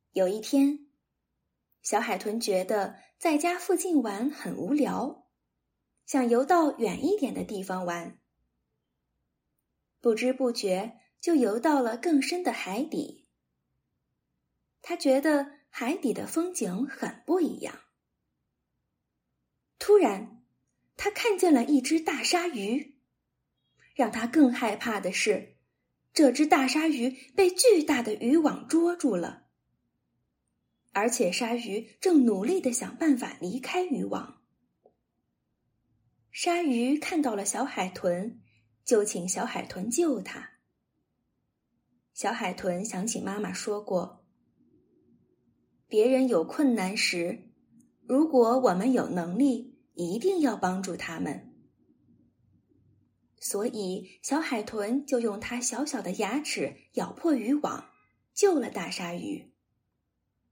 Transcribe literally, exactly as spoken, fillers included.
有一天，小海豚觉得在家附近玩很无聊，想游到远一点的地方玩。不知不觉就游到了更深的海底。他觉得海底的风景很不一样。突然，他看见了一只大鲨鱼。让他更害怕的是，这只大鲨鱼被巨大的渔网捉住了，而且鲨鱼正努力地想办法离开渔网。鲨鱼看到了小海豚，就请小海豚救它。小海豚想起妈妈说过，别人有困难时，如果我们有能力，一定要帮助他们。所以小海豚就用它小小的牙齿咬破渔网，救了大鲨鱼。